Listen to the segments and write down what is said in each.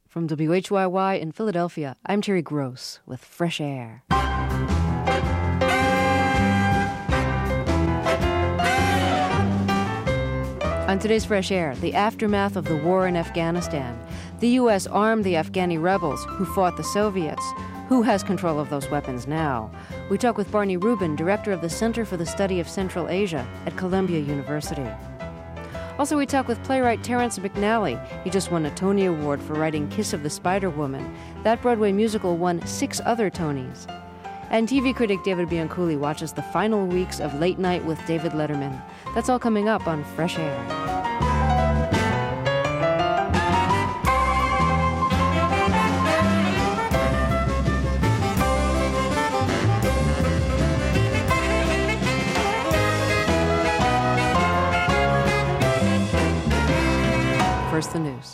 From WHYY in Philadelphia, I'm Terry Gross with Fresh Air. On today's Fresh Air, the aftermath of the war in Afghanistan. The U.S. armed the Afghani rebels who fought the Soviets. Who has control of those weapons now? We talk with Barney Rubin, director of the Center for the Study of Central Asia at Columbia University. Also, we talk with playwright Terrence McNally. He just won a Tony Award for writing Kiss of the Spider Woman. That Broadway musical won 6 other Tonys. And TV critic David Bianculli watches the final weeks of Late Night with David Letterman. That's all coming up on Fresh Air. First, the news.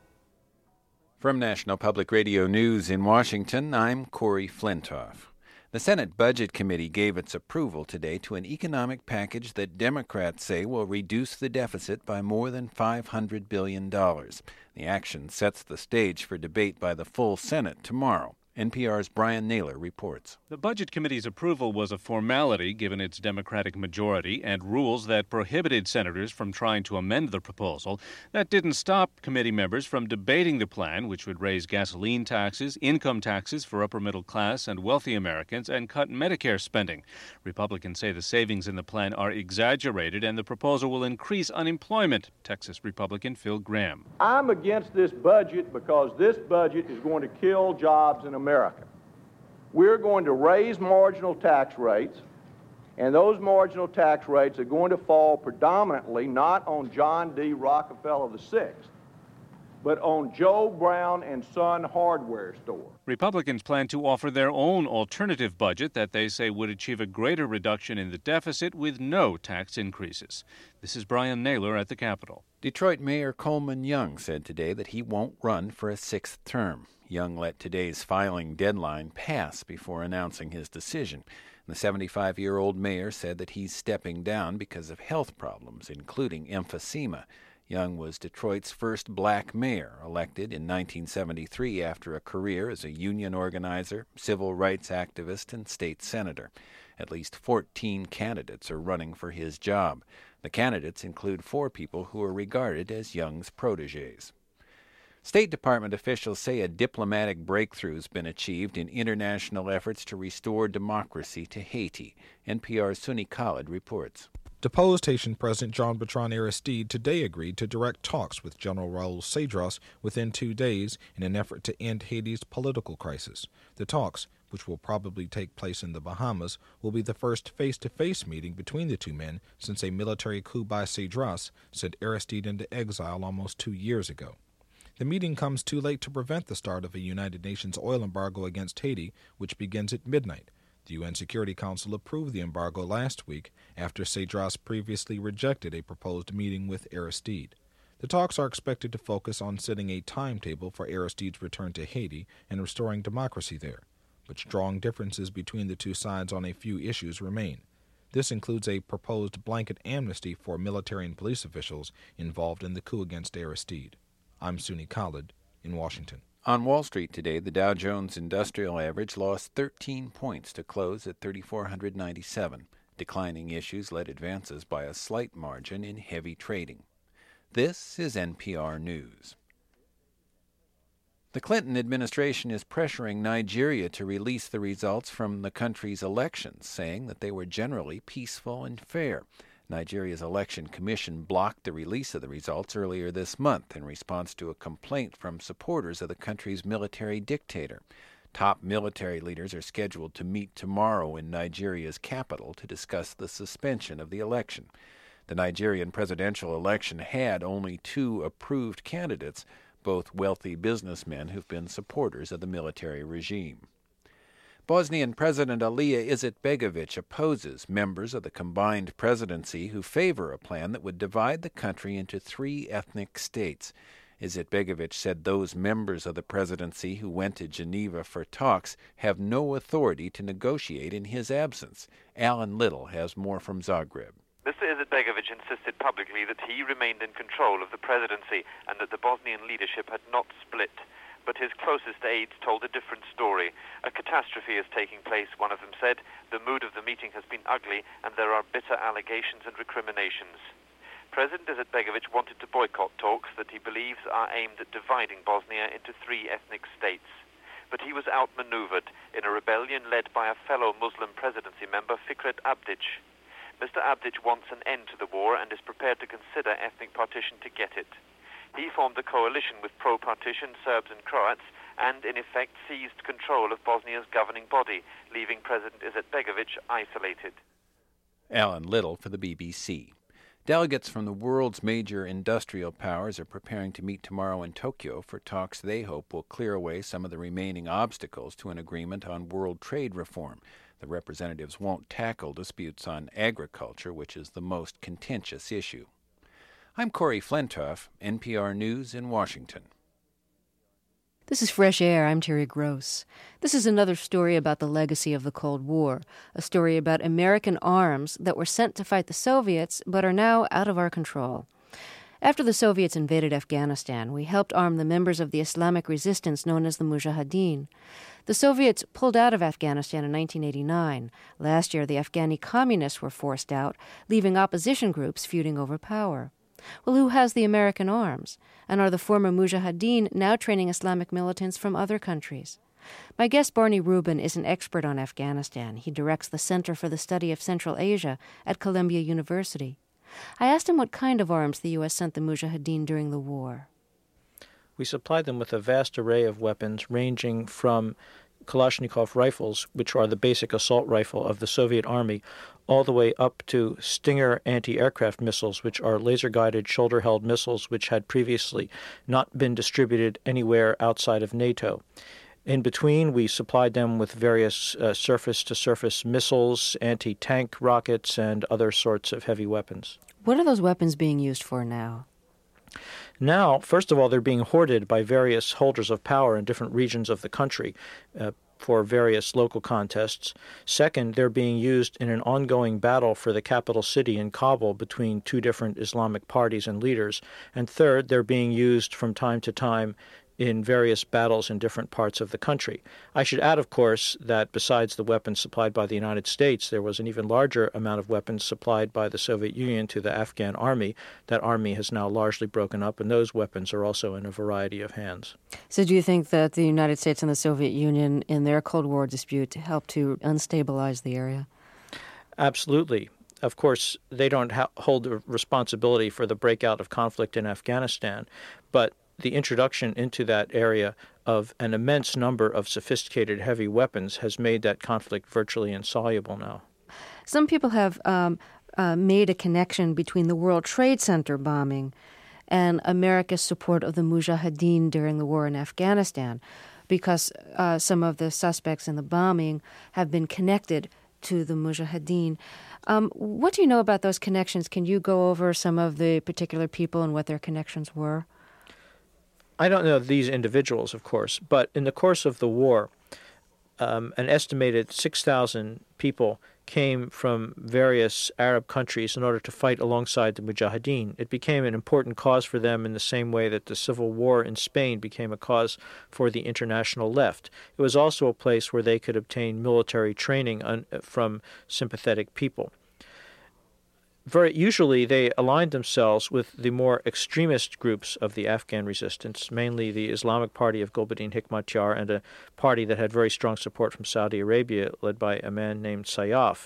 From National Public Radio News in Washington, I'm Corey Flintoff. The Senate Budget Committee gave its approval today to an economic package that Democrats say will reduce the deficit by more than $500 billion. The action sets the stage for debate by the full Senate tomorrow. NPR's Brian Naylor reports. The Budget Committee's approval was a formality given its Democratic majority and rules that prohibited senators from trying to amend the proposal. That didn't stop committee members from debating the plan, which would raise gasoline taxes, income taxes for upper middle class and wealthy Americans, and cut Medicare spending. Republicans say the savings in the plan are exaggerated and the proposal will increase unemployment. Texas Republican Phil Gramm. I'm against this budget because this budget is going to kill jobs in America. We're going to raise marginal tax rates, and those marginal tax rates are going to fall predominantly not on John D. Rockefeller VI, but on Joe Brown and Son hardware store. Republicans plan to offer their own alternative budget that they say would achieve a greater reduction in the deficit with no tax increases. This is Brian Naylor at the Capitol. Detroit Mayor Coleman Young said today that he won't run for a 6th term. Young let today's filing deadline pass before announcing his decision. The 75-year-old mayor said that he's stepping down because of health problems, including emphysema. Young was Detroit's first black mayor, elected in 1973 after a career as a union organizer, civil rights activist, and state senator. At least 14 candidates are running for his job. The candidates include 4 people who are regarded as Young's protégés. State Department officials say a diplomatic breakthrough has been achieved in international efforts to restore democracy to Haiti. NPR's Suni Khalid reports. Deposed Haitian President Jean-Bertrand Aristide today agreed to direct talks with General Raul Cedras within 2 days in an effort to end Haiti's political crisis. The talks, which will probably take place in the Bahamas, will be the first face-to-face meeting between the two men since a military coup by Cedras sent Aristide into exile almost 2 years ago. The meeting comes too late to prevent the start of a United Nations oil embargo against Haiti, which begins at midnight. The UN Security Council approved the embargo last week after Cedras previously rejected a proposed meeting with Aristide. The talks are expected to focus on setting a timetable for Aristide's return to Haiti and restoring democracy there, but strong differences between the two sides on a few issues remain. This includes a proposed blanket amnesty for military and police officials involved in the coup against Aristide. I'm Suni Khalid in Washington. On Wall Street today, the Dow Jones Industrial Average lost 13 points to close at 3,497. Declining issues led advances by a slight margin in heavy trading. This is NPR News. The Clinton administration is pressuring Nigeria to release the results from the country's elections, saying that they were generally peaceful and fair. Nigeria's election commission blocked the release of the results earlier this month in response to a complaint from supporters of the country's military dictator. Top military leaders are scheduled to meet tomorrow in Nigeria's capital to discuss the suspension of the election. The Nigerian presidential election had only 2 approved candidates, both wealthy businessmen who've been supporters of the military regime. Bosnian President Alija Izetbegović opposes members of the combined presidency who favor a plan that would divide the country into 3 ethnic states. Izetbegović said those members of the presidency who went to Geneva for talks have no authority to negotiate in his absence. Alan Little has more from Zagreb. Mr. Izetbegovic insisted publicly that he remained in control of the presidency and that the Bosnian leadership had not split. But his closest aides told a different story. A catastrophe is taking place, one of them said. The mood of the meeting has been ugly and there are bitter allegations and recriminations. President Izetbegovic wanted to boycott talks that he believes are aimed at dividing Bosnia into 3 ethnic states. But he was outmaneuvered in a rebellion led by a fellow Muslim presidency member, Fikret Abdic. Mr. Abdic wants an end to the war and is prepared to consider ethnic partition to get it. He formed a coalition with pro-partition Serbs and Croats and, in effect, seized control of Bosnia's governing body, leaving President Izetbegovic isolated. Alan Little for the BBC. Delegates from the world's major industrial powers are preparing to meet tomorrow in Tokyo for talks they hope will clear away some of the remaining obstacles to an agreement on world trade reform. The representatives won't tackle disputes on agriculture, which is the most contentious issue. I'm Corey Flintoff, NPR News in Washington. This is Fresh Air. I'm Terry Gross. This is another story about the legacy of the Cold War, a story about American arms that were sent to fight the Soviets but are now out of our control. After the Soviets invaded Afghanistan, we helped arm the members of the Islamic resistance known as the Mujahideen. The Soviets pulled out of Afghanistan in 1989. Last year, the Afghani communists were forced out, leaving opposition groups feuding over power. Well, who has the American arms? And are the former Mujahideen now training Islamic militants from other countries? My guest, Barney Rubin, is an expert on Afghanistan. He directs the Center for the Study of Central Asia at Columbia University. I asked him what kind of arms the U.S. sent the Mujahideen during the war. We supplied them with a vast array of weapons ranging from Kalashnikov rifles, which are the basic assault rifle of the Soviet Army, all the way up to Stinger anti-aircraft missiles, which are laser-guided, shoulder-held missiles which had previously not been distributed anywhere outside of NATO. In between, we supplied them with various surface-to-surface missiles, anti-tank rockets, and other sorts of heavy weapons. What are those weapons being used for now? Now, first of all, they're being hoarded by various holders of power in different regions of the country for various local contests. Second, they're being used in an ongoing battle for the capital city in Kabul between 2 different Islamic parties and leaders. And third, they're being used from time to time in various battles in different parts of the country. I should add, of course, that besides the weapons supplied by the United States, there was an even larger amount of weapons supplied by the Soviet Union to the Afghan army. That army has now largely broken up, and those weapons are also in a variety of hands. So do you think that the United States and the Soviet Union, in their Cold War dispute, helped to unstabilize the area? Absolutely. Of course, they don't hold the responsibility for the breakout of conflict in Afghanistan, but the introduction into that area of an immense number of sophisticated heavy weapons has made that conflict virtually insoluble now. Some people have made a connection between the World Trade Center bombing and America's support of the Mujahideen during the war in Afghanistan, because some of the suspects in the bombing have been connected to the Mujahideen. What do you know about those connections? Can you go over some of the particular people and what their connections were? I don't know these individuals, of course, but in the course of the war, an estimated 6,000 people came from various Arab countries in order to fight alongside the Mujahideen. It became an important cause for them in the same way that the civil war in Spain became a cause for the international left. It was also a place where they could obtain military training from sympathetic people. Very usually they aligned themselves with the more extremist groups of the Afghan resistance, mainly the Islamic Party of Gulbuddin Hekmatyar and a party that had very strong support from Saudi Arabia, led by a man named Sayyaf.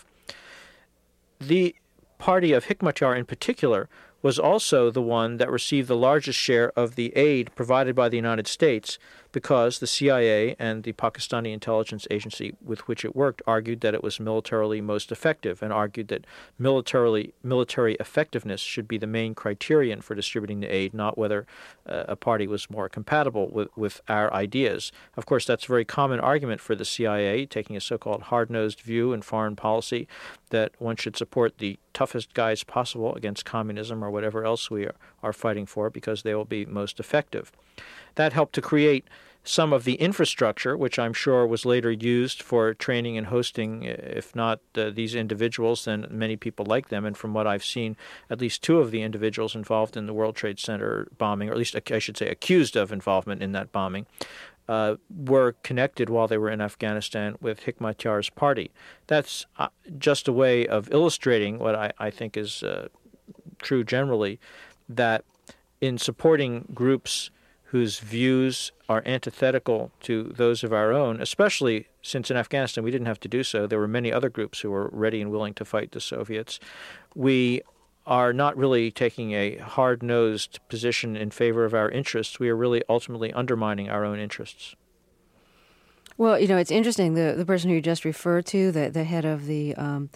The party of Hekmatyar in particular was also the one that received the largest share of the aid provided by the United States, because the CIA and the Pakistani intelligence agency with which it worked argued that it was militarily most effective, and argued that military effectiveness should be the main criterion for distributing the aid, not whether a party was more compatible with our ideas. Of course, that's a very common argument for the CIA, taking a so-called hard-nosed view in foreign policy that one should support the toughest guys possible against communism or whatever else we are fighting for, because they will be most effective. That helped to create some of the infrastructure, which I'm sure was later used for training and hosting, if not these individuals, then many people like them. And from what I've seen, at least two of the individuals involved in the World Trade Center bombing, or at least I should say accused of involvement in that bombing, were connected while they were in Afghanistan with Hekmatyar's party. That's just a way of illustrating what I think is true generally, that in supporting groups whose views are antithetical to those of our own, especially since in Afghanistan we didn't have to do so. There were many other groups who were ready and willing to fight the Soviets. We are not really taking a hard-nosed position in favor of our interests. We are really ultimately undermining our own interests. Well, you know, it's interesting. The person who you just referred to, the head of the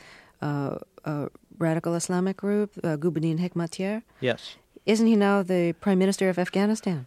radical Islamic group, Gulbuddin Hekmatyar. Yes. Isn't he now the Prime Minister of Afghanistan?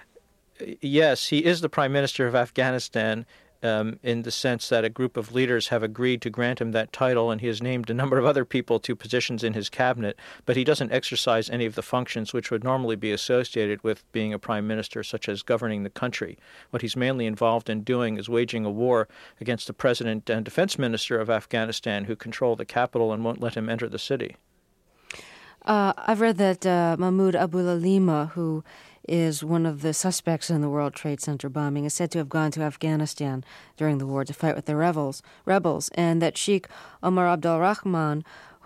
Yes, he is the Prime Minister of Afghanistan in the sense that a group of leaders have agreed to grant him that title, and he has named a number of other people to positions in his cabinet, but he doesn't exercise any of the functions which would normally be associated with being a prime minister, such as governing the country. What he's mainly involved in doing is waging a war against the president and defense minister of Afghanistan, who control the capital and won't let him enter the city. I've read that Mahmoud Abul-Alima, who is one of the suspects in the World Trade Center bombing, is said to have gone to Afghanistan during the war to fight with the rebels, and that Sheikh Omar Abdul Rahman,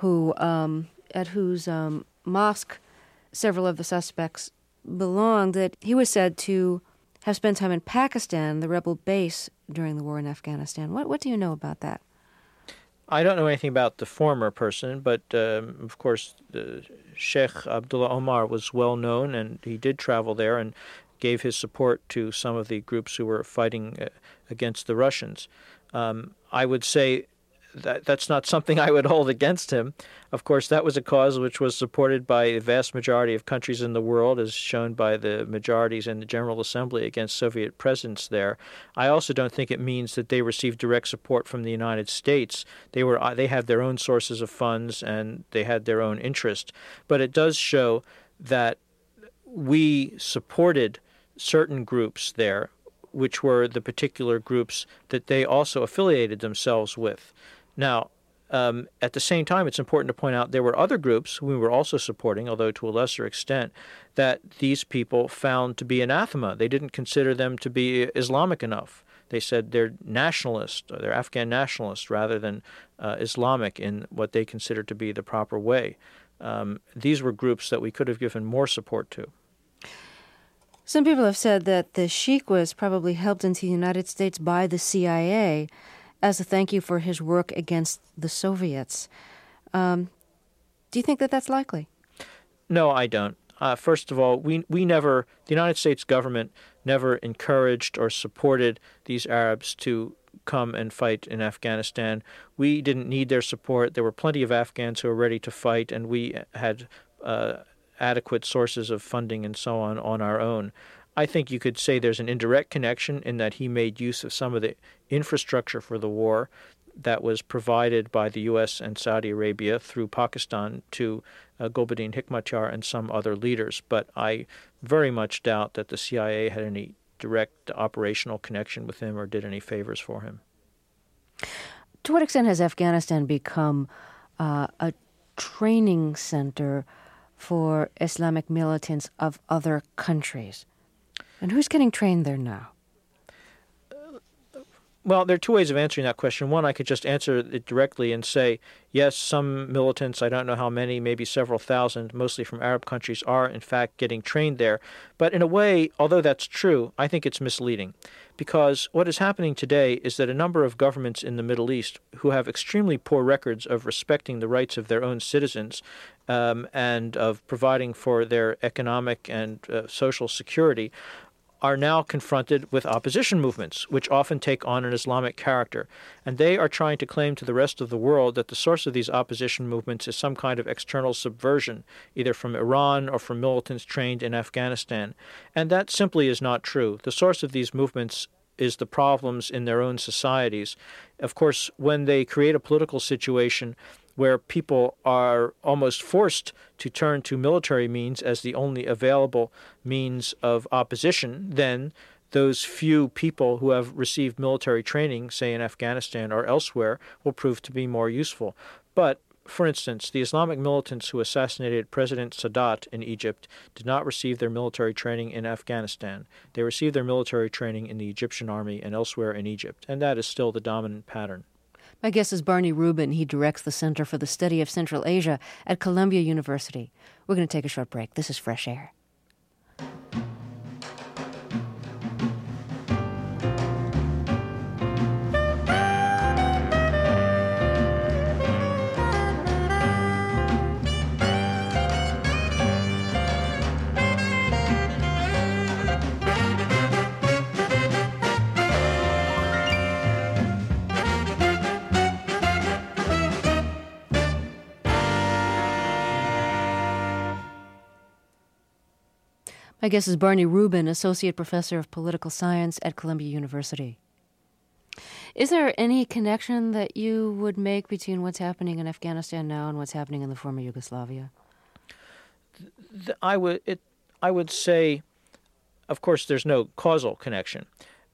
at whose mosque several of the suspects belonged, that he was said to have spent time in Pakistan, the rebel base, during the war in Afghanistan. What do you know about that? I don't know anything about the former person, but of course, Sheikh Abdullah Omar was well known, and he did travel there and gave his support to some of the groups who were fighting against the Russians. I would say that's not something I would hold against him. Of course, that was a cause which was supported by the vast majority of countries in the world, as shown by the majorities in the General Assembly against Soviet presence there. I also don't think it means that they received direct support from the United States. They had their own sources of funds and they had their own interest. But it does show that we supported certain groups there, which were the particular groups that they also affiliated themselves with. Now, at the same time, it's important to point out there were other groups we were also supporting, although to a lesser extent, that these people found to be anathema. They didn't consider them to be Islamic enough. They said they're nationalist, or they're Afghan nationalists, rather than Islamic in what they considered to be the proper way. These were groups that we could have given more support to. Some people have said that the Sheikh was probably helped into the United States by the CIA as a thank you for his work against the Soviets. Do you think that that's likely? No, I don't. First of all, the United States government never encouraged or supported these Arabs to come and fight in Afghanistan. We didn't need their support. There were plenty of Afghans who were ready to fight, and we had adequate sources of funding and so on our own. I think you could say there's an indirect connection in that he made use of some of the infrastructure for the war that was provided by the U.S. and Saudi Arabia through Pakistan to Gulbuddin Hekmatyar and some other leaders. But I very much doubt that the CIA had any direct operational connection with him or did any favors for him. To what extent has Afghanistan become a training center for Islamic militants of other countries? And who's getting trained there now? Well, there are two ways of answering that question. One, I could just answer it directly and say, yes, some militants, I don't know how many, maybe several thousand, mostly from Arab countries, are in fact getting trained there. But in a way, although that's true, I think it's misleading. Because what is happening today is that a number of governments in the Middle East who have extremely poor records of respecting the rights of their own citizens and of providing for their economic and social security are now confronted with opposition movements, which often take on an Islamic character. And they are trying to claim to the rest of the world that the source of these opposition movements is some kind of external subversion, either from Iran or from militants trained in Afghanistan. And that simply is not true. The source of these movements is the problems in their own societies. Of course, when they create a political situation where people are almost forced to turn to military means as the only available means of opposition, then those few people who have received military training, say in Afghanistan or elsewhere, will prove to be more useful. But, for instance, the Islamic militants who assassinated President Sadat in Egypt did not receive their military training in Afghanistan. They received their military training in the Egyptian army and elsewhere in Egypt, and that is still the dominant pattern. My guest is Barney Rubin. He directs the Center for the Study of Central Asia at Columbia University. We're going to take a short break. This is Fresh Air. My guest is Barney Rubin, Associate Professor of Political Science at Columbia University. Is there any connection that you would make between what's happening in Afghanistan now and what's happening in the former Yugoslavia? I would say, of course, there's no causal connection.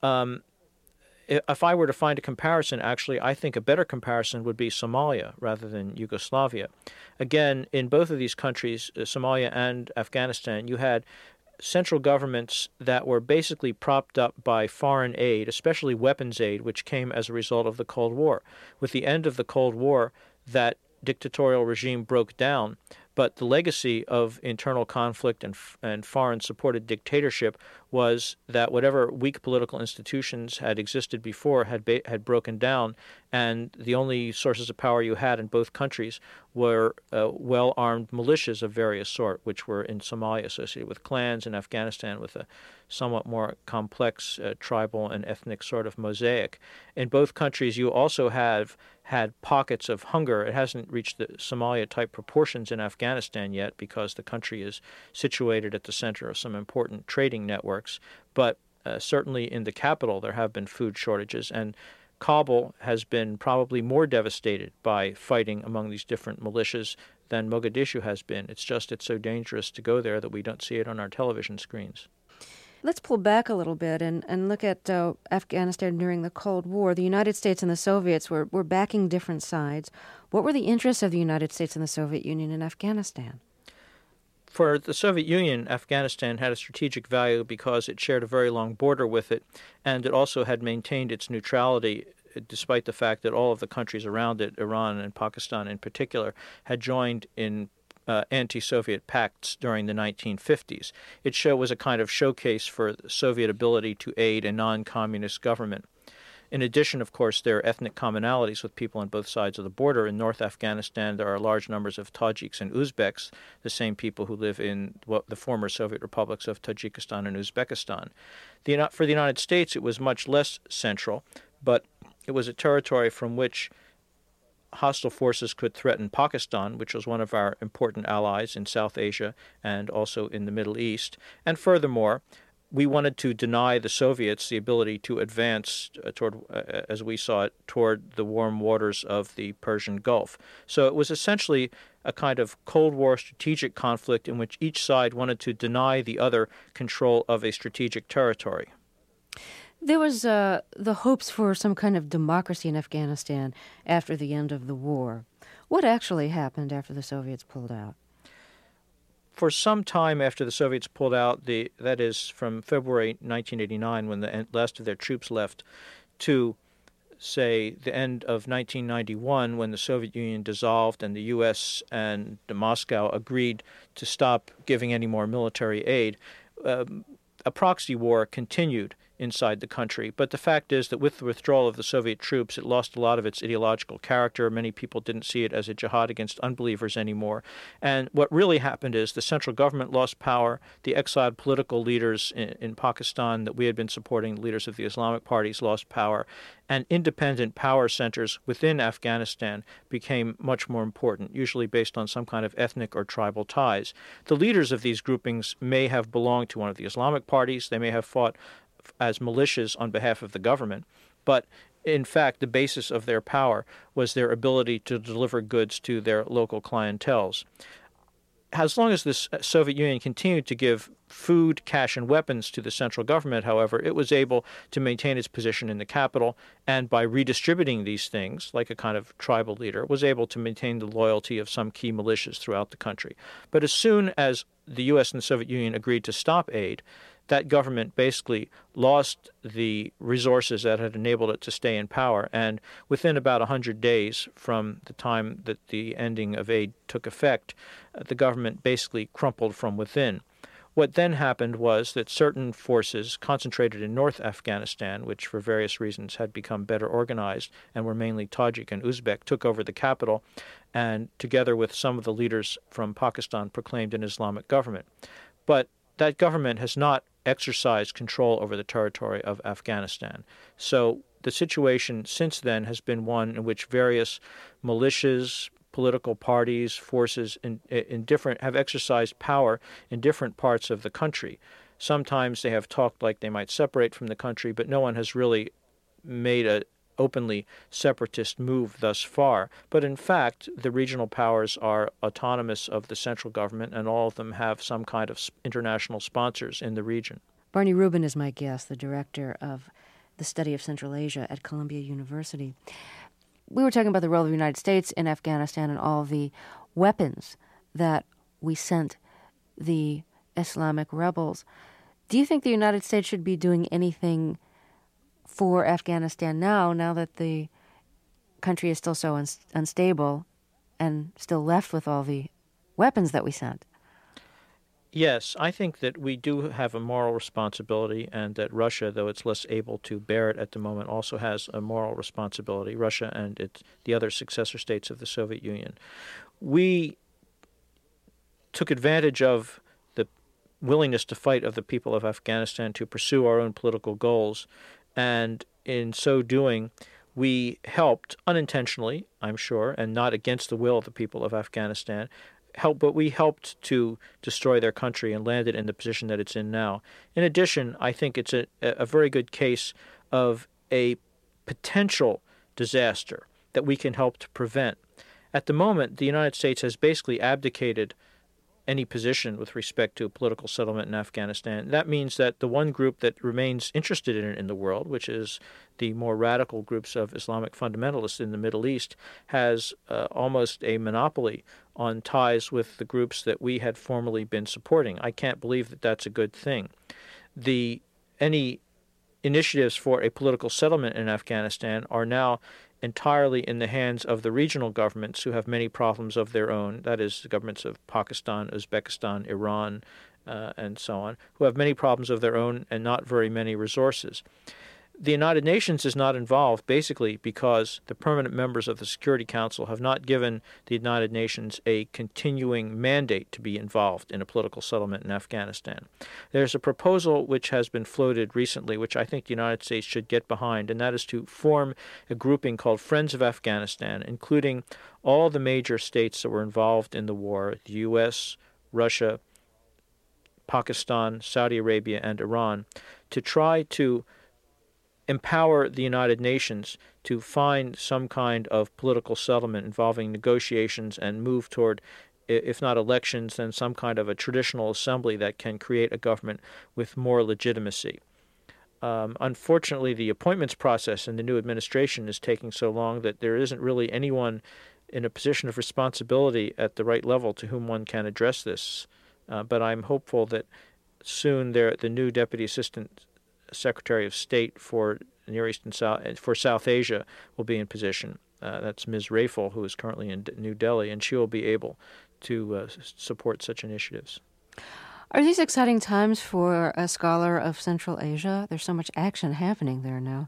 If I were to find a comparison, actually, I think a better comparison would be Somalia rather than Yugoslavia. Again, in both of these countries, Somalia and Afghanistan, you had central governments that were basically propped up by foreign aid, especially weapons aid, which came as a result of the Cold War. With the end of the Cold War, that dictatorial regime broke down, but the legacy of internal conflict and foreign-supported dictatorship was that whatever weak political institutions had existed before had broken down, and the only sources of power you had in both countries were well-armed militias of various sort, which were in Somalia associated with clans, in Afghanistan with a somewhat more complex tribal and ethnic sort of mosaic. In both countries, you also have had pockets of hunger. It hasn't reached the Somalia-type proportions in Afghanistan yet because the country is situated at the center of some important trading networks, but certainly in the capital there have been food shortages, and Kabul has been probably more devastated by fighting among these different militias than Mogadishu has been. It's so dangerous to go there that we don't see it on our television screens. Let's pull back a little bit and look at Afghanistan during the Cold War. The United States and the Soviets were backing different sides. What were the interests of the United States and the Soviet Union in Afghanistan? For the Soviet Union, Afghanistan had a strategic value because it shared a very long border with it, and it also had maintained its neutrality despite the fact that all of the countries around it, Iran and Pakistan in particular, had joined in anti-Soviet pacts during the 1950s. It was a kind of showcase for the Soviet ability to aid a non-communist government. In addition, of course, there are ethnic commonalities with people on both sides of the border. In North Afghanistan, there are large numbers of Tajiks and Uzbeks, the same people who live in the former Soviet republics of Tajikistan and Uzbekistan. For the United States, it was much less central, but it was a territory from which hostile forces could threaten Pakistan, which was one of our important allies in South Asia and also in the Middle East. And furthermore, we wanted to deny the Soviets the ability to advance as we saw it, toward the warm waters of the Persian Gulf. So it was essentially a kind of Cold War strategic conflict in which each side wanted to deny the other control of a strategic territory. There was the hopes for some kind of democracy in Afghanistan after the end of the war. What actually happened after the Soviets pulled out? For some time after the Soviets pulled out, that is from February 1989, when the last of their troops left, to, say, the end of 1991, when the Soviet Union dissolved and the U.S. and Moscow agreed to stop giving any more military aid, a proxy war continued inside the country. But the fact is that with the withdrawal of the Soviet troops, it lost a lot of its ideological character. Many people didn't see it as a jihad against unbelievers anymore. And what really happened is the central government lost power. The exiled political leaders in Pakistan that we had been supporting, the leaders of the Islamic parties, lost power. And independent power centers within Afghanistan became much more important, usually based on some kind of ethnic or tribal ties. The leaders of these groupings may have belonged to one of the Islamic parties. They may have fought as militias on behalf of the government, but in fact the basis of their power was their ability to deliver goods to their local clienteles. as long as the Soviet Union continued to give food, cash, and weapons to the central government, however, it was able to maintain its position in the capital, and by redistributing these things, like a kind of tribal leader, was able to maintain the loyalty of some key militias throughout the country. But as soon as the U.S. and the Soviet Union agreed to stop aid, that government basically lost the resources that had enabled it to stay in power, and within about 100 days from the time that the ending of aid took effect, the government basically crumpled from within. What then happened was that certain forces concentrated in North Afghanistan, which for various reasons had become better organized and were mainly Tajik and Uzbek, took over the capital and, together with some of the leaders from Pakistan, proclaimed an Islamic government. But that government has not exercised control over the territory of Afghanistan. So the situation since then has been one in which various militias, political parties, forces in different have exercised power in different parts of the country. Sometimes they have talked like they might separate from the country, but no one has really made a openly separatist move thus far. But in fact, the regional powers are autonomous of the central government, and all of them have some kind of international sponsors in the region. Barney Rubin is my guest, the director of the study of Central Asia at Columbia University. We were talking about the role of the United States in Afghanistan and all the weapons that we sent the Islamic rebels. Do you think the United States should be doing anything for Afghanistan now that the country is still so unstable and still left with all the weapons that we sent? Yes, I think that we do have a moral responsibility, and that Russia, though it's less able to bear it at the moment, also has a moral responsibility, Russia and the other successor states of the Soviet Union. We took advantage of the willingness to fight of the people of Afghanistan to pursue our own political goals, and in so doing, we helped unintentionally, I'm sure, and not against the will of the people of Afghanistan, but we helped to destroy their country and land it in the position that it's in now. In addition, I think it's a very good case of a potential disaster that we can help to prevent. At the moment, the United States has basically abdicated any position with respect to a political settlement in Afghanistan. That means that the one group that remains interested in it in the world, which is the more radical groups of Islamic fundamentalists in the Middle East, has almost a monopoly on ties with the groups that we had formerly been supporting. I can't believe that that's a good thing. Any initiatives for a political settlement in Afghanistan are now entirely in the hands of the regional governments, who have many problems of their own. That is, the governments of Pakistan, Uzbekistan, Iran, and so on, who have many problems of their own and not very many resources. The United Nations is not involved basically because the permanent members of the Security Council have not given the United Nations a continuing mandate to be involved in a political settlement in Afghanistan. There's a proposal which has been floated recently, which I think the United States should get behind, and that is to form a grouping called Friends of Afghanistan, including all the major states that were involved in the war, the U.S., Russia, Pakistan, Saudi Arabia, and Iran, to try to empower the United Nations to find some kind of political settlement involving negotiations and move toward, if not elections, then some kind of a traditional assembly that can create a government with more legitimacy. Unfortunately, the appointments process in the new administration is taking so long that there isn't really anyone in a position of responsibility at the right level to whom one can address this. But I'm hopeful that soon the new Deputy Assistant Secretary of State for Near East and South Asia will be in position. That's Ms. Rafel, who is currently in New Delhi, and she will be able to support such initiatives. Are these exciting times for a scholar of Central Asia? There's so much action happening there now.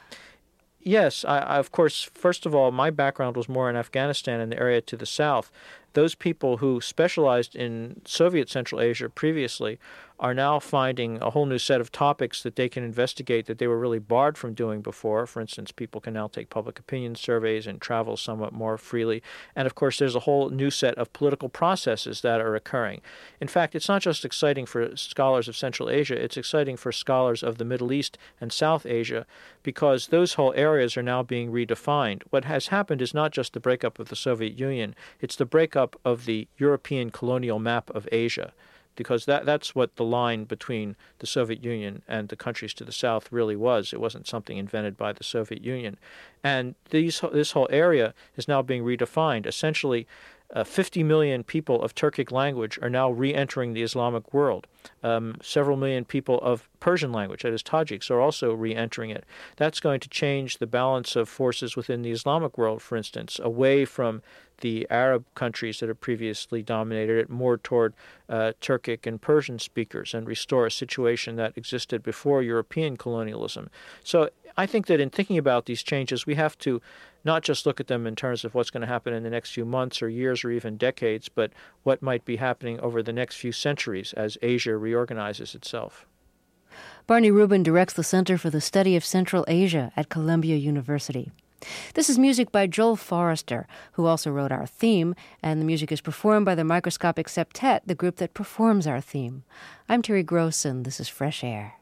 Yes, I of course, first of all, my background was more in Afghanistan and the area to the south. Those people who specialized in Soviet Central Asia previously are now finding a whole new set of topics that they can investigate that they were really barred from doing before. For instance, people can now take public opinion surveys and travel somewhat more freely. And of course, there's a whole new set of political processes that are occurring. In fact, it's not just exciting for scholars of Central Asia, it's exciting for scholars of the Middle East and South Asia, because those whole areas are now being redefined. What has happened is not just the breakup of the Soviet Union, it's the breakup breakup of the European colonial map of Asia, because that's what the line between the Soviet Union and the countries to the south really was. It wasn't something invented by the Soviet Union. And this whole area is now being redefined. Essentially, 50 million people of Turkic language are now re-entering the Islamic world. Several million people of Persian language, that is Tajiks, are also re-entering it. That's going to change the balance of forces within the Islamic world, for instance, away from the Arab countries that have previously dominated it, more toward Turkic and Persian speakers, and restore a situation that existed before European colonialism. So I think that in thinking about these changes, we have to not just look at them in terms of what's going to happen in the next few months or years or even decades, but what might be happening over the next few centuries as Asia reorganizes itself. Barney Rubin directs the Center for the Study of Central Asia at Columbia University. This is music by Joel Forrester, who also wrote our theme, and the music is performed by the Microscopic Septet, the group that performs our theme. I'm Terry Gross, and this is Fresh Air.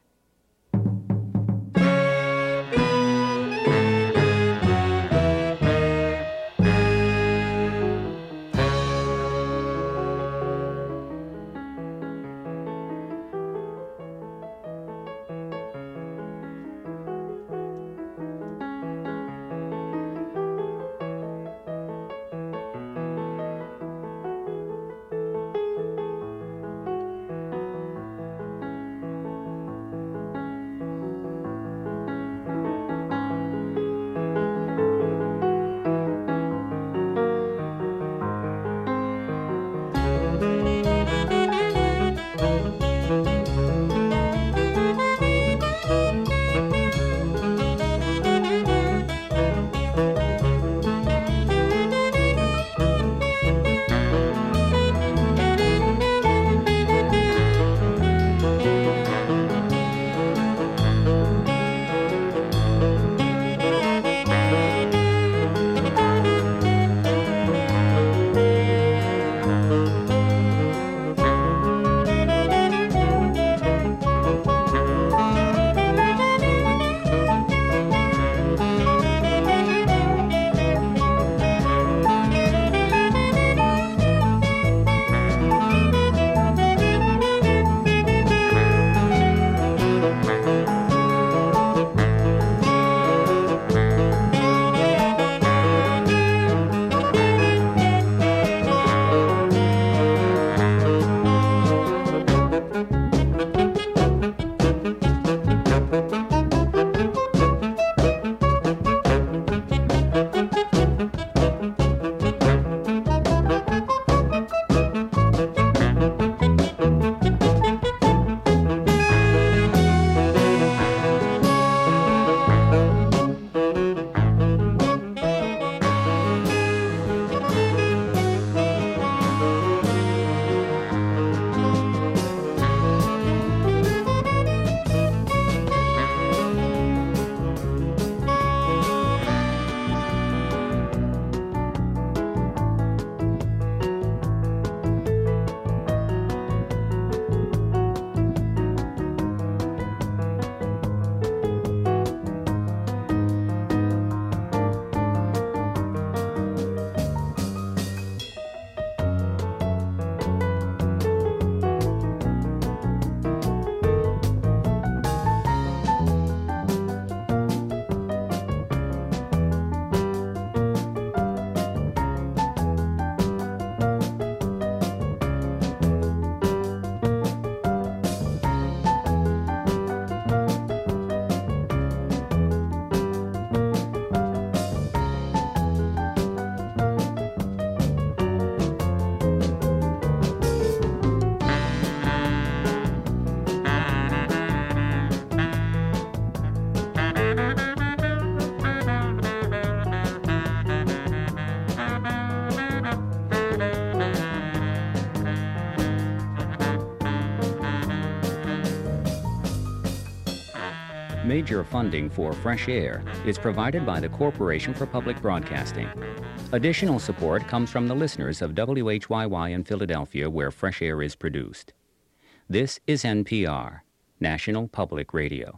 Major funding for Fresh Air is provided by the Corporation for Public Broadcasting. Additional support comes from the listeners of WHYY in Philadelphia, where Fresh Air is produced. This is NPR, National Public Radio.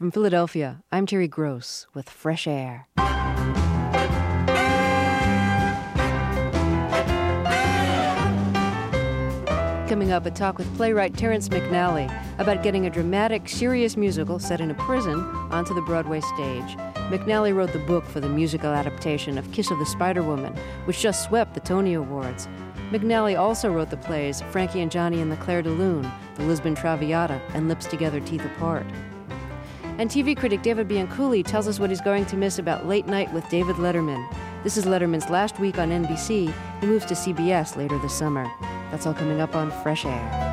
From Philadelphia, I'm Terry Gross with Fresh Air. Coming up, a talk with playwright Terrence McNally about getting a dramatic, serious musical set in a prison onto the Broadway stage. McNally wrote the book for the musical adaptation of Kiss of the Spider-Woman, which just swept the Tony Awards. McNally also wrote the plays Frankie and Johnny and the Clair de Lune, The Lisbon Traviata, and Lips Together, Teeth Apart. And TV critic David Bianculli tells us what he's going to miss about Late Night with David Letterman. This is Letterman's last week on NBC. He moves to CBS later this summer. That's all coming up on Fresh Air.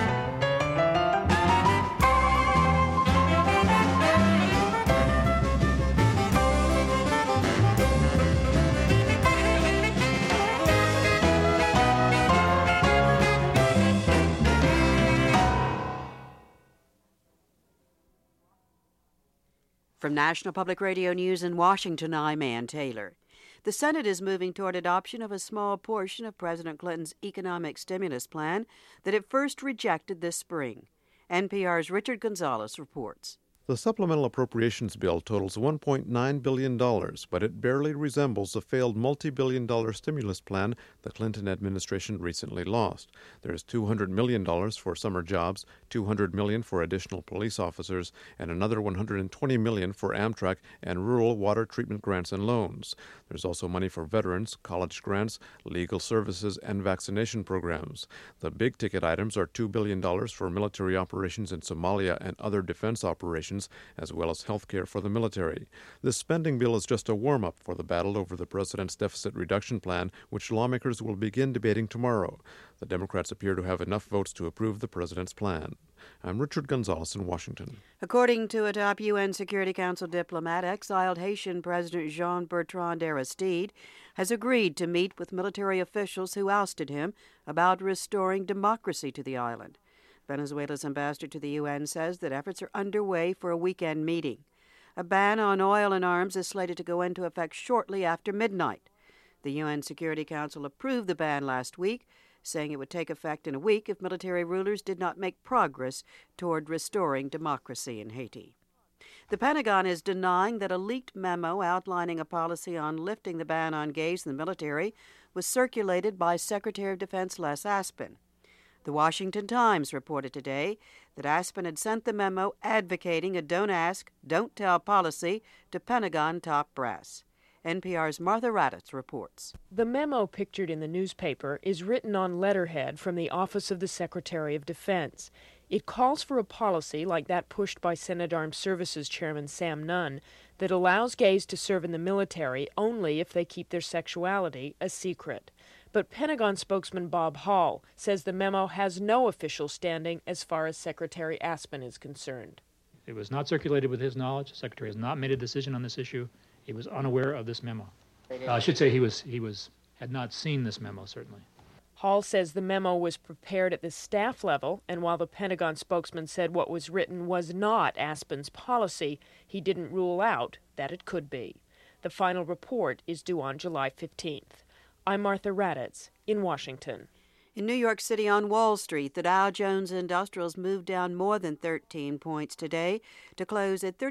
From National Public Radio News in Washington, I'm Ann Taylor. The Senate is moving toward adoption of a small portion of President Clinton's economic stimulus plan that it first rejected this spring. NPR's Richard Gonzalez reports. The supplemental appropriations bill totals $1.9 billion, but it barely resembles a failed multi-billion-dollar stimulus plan the Clinton administration recently lost. There is $200 million for summer jobs, $200 million for additional police officers, and another $120 million for Amtrak and rural water treatment grants and loans. There's also money for veterans, college grants, legal services, and vaccination programs. The big-ticket items are $2 billion for military operations in Somalia and other defense operations, as well as health care for the military. This spending bill is just a warm-up for the battle over the president's deficit reduction plan, which lawmakers will begin debating tomorrow. The Democrats appear to have enough votes to approve the president's plan. I'm Richard Gonzalez in Washington. According to a top UN Security Council diplomat, exiled Haitian President Jean-Bertrand Aristide has agreed to meet with military officials who ousted him about restoring democracy to the island. Venezuela's ambassador to the UN says that efforts are underway for a weekend meeting. A ban on oil and arms is slated to go into effect shortly after midnight. The UN Security Council approved the ban last week, saying it would take effect in a week if military rulers did not make progress toward restoring democracy in Haiti. The Pentagon is denying that a leaked memo outlining a policy on lifting the ban on gays in the military was circulated by Secretary of Defense Les Aspin. The Washington Times reported today that Aspin had sent the memo advocating a don't ask, don't tell policy to Pentagon top brass. NPR's Martha Raddatz reports. The memo pictured in the newspaper is written on letterhead from the Office of the Secretary of Defense. It calls for a policy like that pushed by Senate Armed Services Chairman Sam Nunn that allows gays to serve in the military only if they keep their sexuality a secret. But Pentagon spokesman Bob Hall says the memo has no official standing as far as Secretary Aspin is concerned. It was not circulated with his knowledge. The Secretary has not made a decision on this issue. He was unaware of this memo. I should say he had not seen this memo, certainly. Hall says the memo was prepared at the staff level, and while the Pentagon spokesman said what was written was not Aspin's policy, he didn't rule out that it could be. The final report is due on July 15th. I'm Martha Raddatz in Washington. In New York City on Wall Street, the Dow Jones Industrials moved down more than 13 points today to close at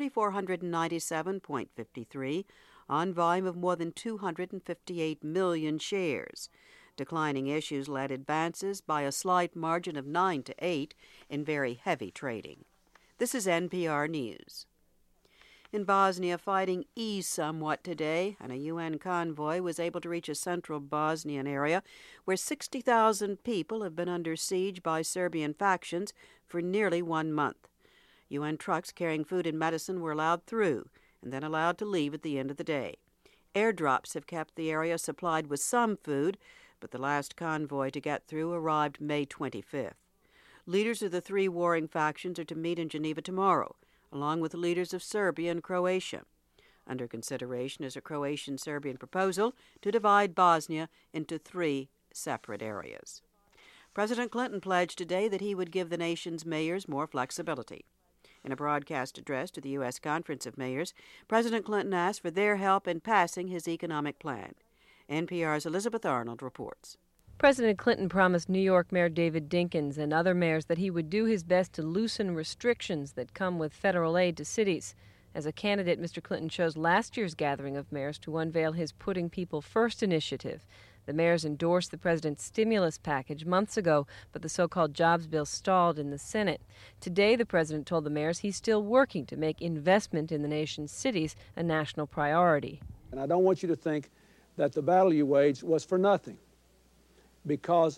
3,497.53 on volume of more than 258 million shares. Declining issues led advances by a slight margin of 9 to 8 in very heavy trading. This is NPR News. In Bosnia, fighting eased somewhat today, and a UN convoy was able to reach a central Bosnian area where 60,000 people have been under siege by Serbian factions for nearly 1 month. UN trucks carrying food and medicine were allowed through and then allowed to leave at the end of the day. Airdrops have kept the area supplied with some food, but the last convoy to get through arrived May 25th. Leaders of the three warring factions are to meet in Geneva tomorrow, along with the leaders of Serbia and Croatia. Under consideration is a Croatian-Serbian proposal to divide Bosnia into 3 separate areas. President Clinton pledged today that he would give the nation's mayors more flexibility. In a broadcast address to the U.S. Conference of Mayors, President Clinton asked for their help in passing his economic plan. NPR's Elizabeth Arnold reports. President Clinton promised New York Mayor David Dinkins and other mayors that he would do his best to loosen restrictions that come with federal aid to cities. As a candidate, Mr. Clinton chose last year's gathering of mayors to unveil his Putting People First initiative. The mayors endorsed the president's stimulus package months ago, but the so-called jobs bill stalled in the Senate. Today, the president told the mayors he's still working to make investment in the nation's cities a national priority. And I don't want you to think that the battle you waged was for nothing, because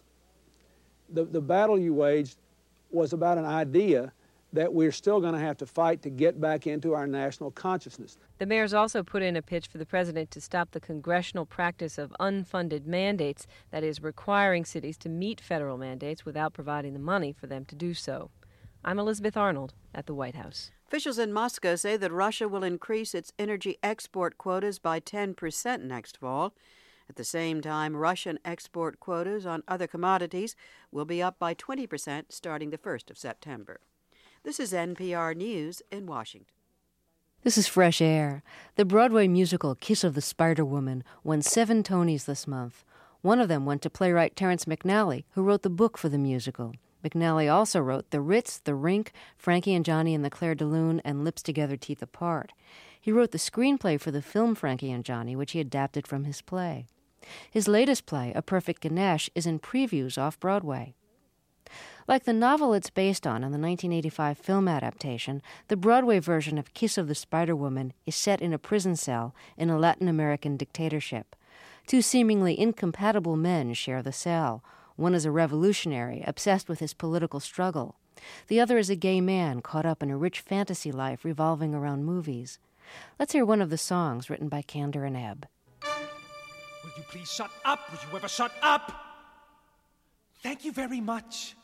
the battle you waged was about an idea that we're still going to have to fight to get back into our national consciousness. The mayors also put in a pitch for the president to stop the congressional practice of unfunded mandates, that is, requiring cities to meet federal mandates without providing the money for them to do so. I'm Elizabeth Arnold at the White House. Officials in Moscow say that Russia will increase its energy export quotas by 10% next fall. At the same time, Russian export quotas on other commodities will be up by 20% starting the 1st of September. This is NPR News in Washington. This is Fresh Air. The Broadway musical Kiss of the Spider-Woman won 7 Tonys this month. One of them went to playwright Terrence McNally, who wrote the book for the musical. McNally also wrote The Ritz, The Rink, Frankie and Johnny and the Clair de Lune, and Lips Together, Teeth Apart. He wrote the screenplay for the film Frankie and Johnny, which he adapted from his play. His latest play, A Perfect Ganesh, is in previews off-Broadway. Like the novel it's based on the 1985 film adaptation, the Broadway version of Kiss of the Spider-Woman is set in a prison cell in a Latin American dictatorship. 2 seemingly incompatible men share the cell. One is a revolutionary, obsessed with his political struggle. The other is a gay man caught up in a rich fantasy life revolving around movies. Let's hear one of the songs written by Kander and Ebb. Will you please shut up? Will you ever shut up? Thank you very much.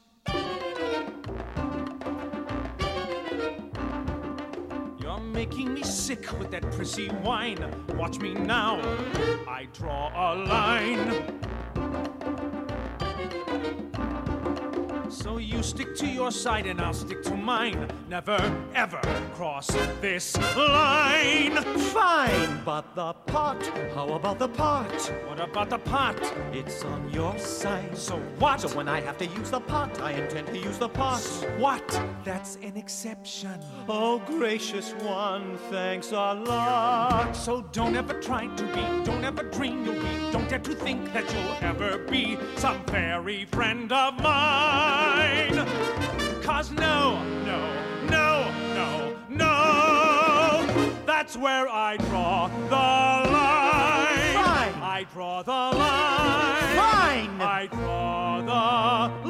You're making me sick with that prissy wine. Watch me now. I draw a line. So you stick to your side and I'll stick to mine. Never, ever cross this line. Fine, but the pot, how about the pot? What about the pot? It's on your side. So what? So when I have to use the pot, I intend to use the pot. What? That's an exception. Oh, gracious one, thanks a lot. So don't ever try to be, don't ever dream you'll be, don't dare to think that you'll ever be some fairy friend of mine. 'Cause no, that's where I draw the line. Fine. I draw the line. Fine. I draw the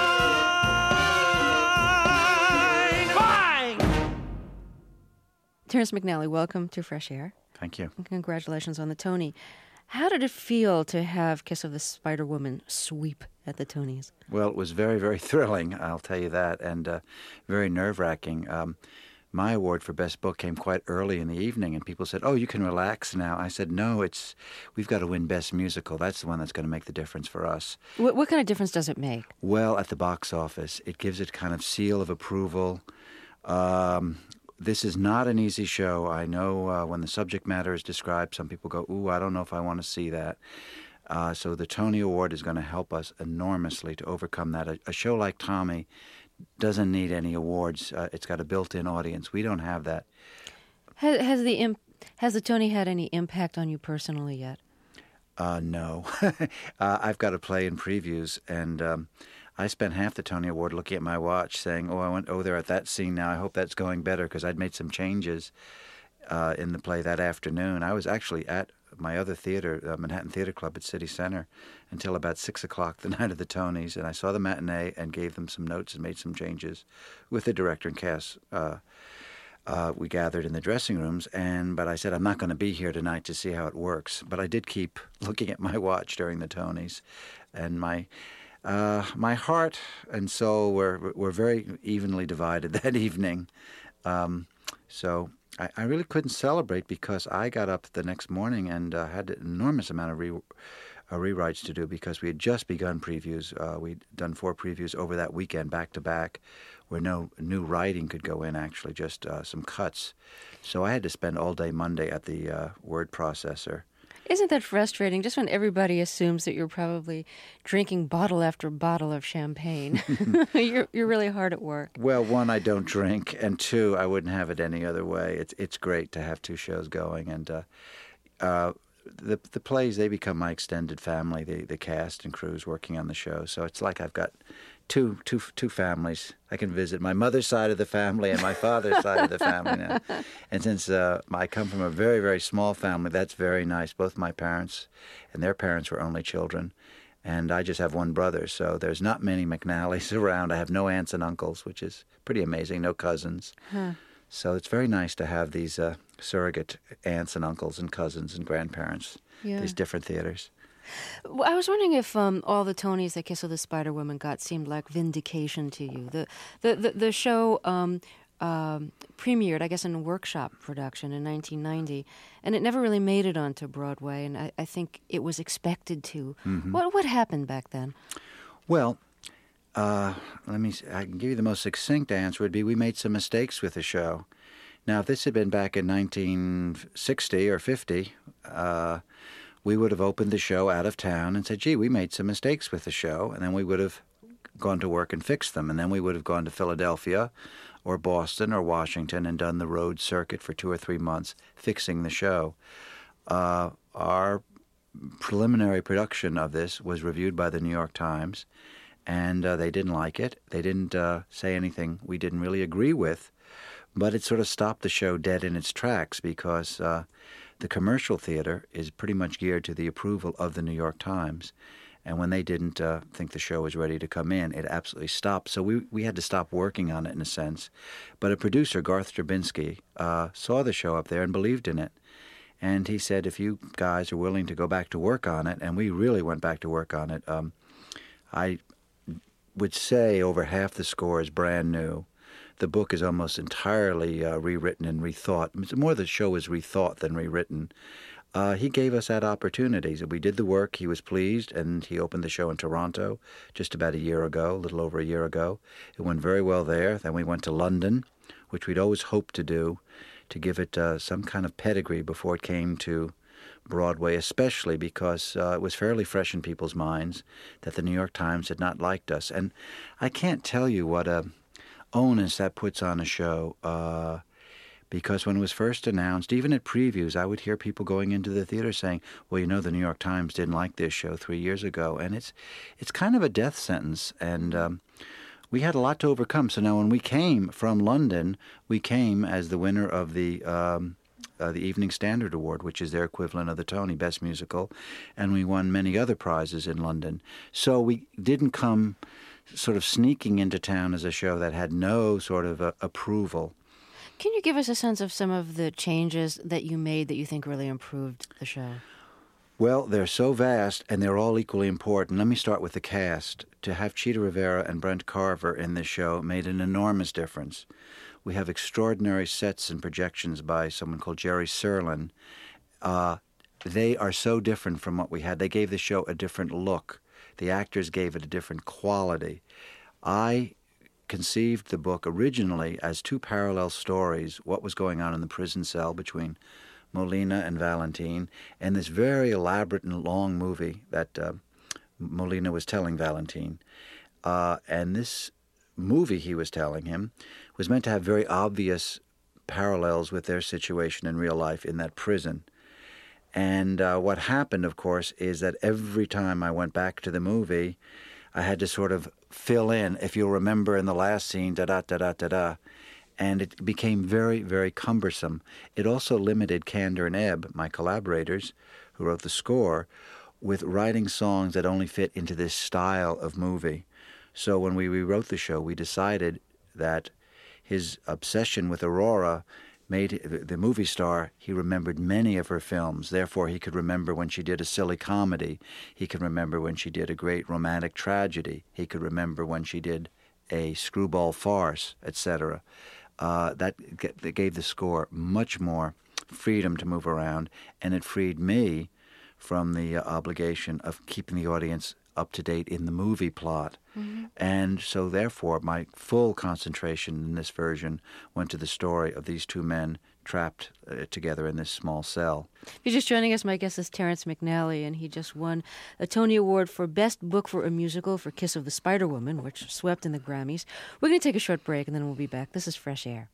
line. Fine. Terrence McNally, welcome to Fresh Air. Thank you. And congratulations on the Tony. How did it feel to have Kiss of the Spider-Woman sweep at the Tonys? Well, it was very, very thrilling, I'll tell you that, and very nerve-wracking. My award for Best Book came quite early in the evening, and people said, "Oh, you can relax now." I said, "No, we've got to win Best Musical. That's the one that's going to make the difference for us." What kind of difference does it make? Well, at the box office, it gives it kind of seal of approval. This is not an easy show. I know when the subject matter is described, some people go, "Ooh, I don't know if I want to see that." So the Tony Award is going to help us enormously to overcome that. A show like Tommy doesn't need any awards. It's got a built-in audience. We don't have that. Has the Tony had any impact on you personally yet? No. I've got to play in previews, and I spent half the Tony Award looking at my watch saying, they're at that scene now. I hope that's going better, because I'd made some changes in the play that afternoon. I was actually at my other theater, Manhattan Theater Club at City Center, until about 6 o'clock the night of the Tonys, and I saw the matinee and gave them some notes and made some changes with the director and cast. We gathered in the dressing rooms, but I said, I'm not going to be here tonight to see how it works. But I did keep looking at my watch during the Tonys, and my heart and soul were very evenly divided that evening. So I really couldn't celebrate, because I got up the next morning and had an enormous amount of rewrites to do, because we had just begun previews. We'd done 4 previews over that weekend, back-to-back, where no new writing could go in, actually, just some cuts. So I had to spend all day Monday at the word processor. Isn't that frustrating? Just when everybody assumes that you're probably drinking bottle after bottle of champagne, you're really hard at work. Well, one, I don't drink, and two, I wouldn't have it any other way. It's great to have two shows going, and the plays, they become my extended family. The cast and crews working on the show, so it's like I've got two families. I can visit my mother's side of the family and my father's side of the family now. And since I come from a very, very small family, that's very nice. Both my parents and their parents were only children, and I just have one brother, so there's not many McNallys around. I have no aunts and uncles, which is pretty amazing, no cousins. Huh. So it's very nice to have these surrogate aunts and uncles and cousins and grandparents, these different theaters. Well, I was wondering if all the Tonys that Kiss of the Spider-Woman got seemed like vindication to you. The show premiered, I guess, in a workshop production in 1990, and it never really made it onto Broadway, and I think it was expected to. Mm-hmm. What happened back then? Well, I can give you the most succinct answer would be we made some mistakes with the show. Now, if this had been back in 1960 or 50, we would have opened the show out of town and said, gee, we made some mistakes with the show, and then we would have gone to work and fixed them, and then we would have gone to Philadelphia or Boston or Washington and done the road circuit for 2 or 3 months fixing the show. Our preliminary production of this was reviewed by the New York Times, and they didn't like it. They didn't say anything we didn't really agree with, but it sort of stopped the show dead in its tracks because the commercial theater is pretty much geared to the approval of the New York Times. And when they didn't think the show was ready to come in, it absolutely stopped. So we had to stop working on it in a sense. But a producer, Garth Drabinsky, saw the show up there and believed in it. And he said, if you guys are willing to go back to work on it, and we really went back to work on it, I would say over half the score is brand new. The book is almost entirely rewritten and rethought. More the show is rethought than rewritten. He gave us that opportunity. So we did the work. He was pleased, and he opened the show in Toronto just about a year ago, a little over a year ago. It went very well there. Then we went to London, which we'd always hoped to do, to give it some kind of pedigree before it came to Broadway, especially because it was fairly fresh in people's minds that the New York Times had not liked us. And I can't tell you what a onus that puts on a show, because when it was first announced, even at previews, I would hear people going into the theater saying, well, you know, the New York Times didn't like this show 3 years ago, and it's kind of a death sentence, and we had a lot to overcome. So now when we came from London, we came as the winner of the Evening Standard Award, which is their equivalent of the Tony Best Musical, and we won many other prizes in London. So we didn't come sort of sneaking into town as a show that had no sort of approval. Can you give us a sense of some of the changes that you made that you think really improved the show? Well, they're so vast, and they're all equally important. Let me start with the cast. To have Chita Rivera and Brent Carver in this show made an enormous difference. We have extraordinary sets and projections by someone called Jerry Serlin. They are so different from what we had. They gave the show a different look. The actors gave it a different quality. I conceived the book originally as two parallel stories, what was going on in the prison cell between Molina and Valentine, and this very elaborate and long movie that Molina was telling Valentine. And this movie he was telling him was meant to have very obvious parallels with their situation in real life in that prison. And what happened, of course, is that every time I went back to the movie, I had to sort of fill in, if you'll remember in the last scene, da-da-da-da-da-da. And it became very, very cumbersome. It also limited Kander and Ebb, my collaborators, who wrote the score, with writing songs that only fit into this style of movie. So when we rewrote the show, we decided that his obsession with Aurora made the movie star, he remembered many of her films. Therefore, he could remember when she did a silly comedy. He could remember when she did a great romantic tragedy. He could remember when she did a screwball farce, etc. That gave the score much more freedom to move around, and it freed me from the obligation of keeping the audience up to date in the movie plot. And so therefore my full concentration in this version went to the story of these two men trapped together in this small cell. If you're just joining us, my guest is Terrence McNally, and he just won a Tony Award for Best Book for a Musical for Kiss of the Spider-Woman, which swept in the Grammys. We're going to take a short break, and then we'll be back. This is Fresh Air.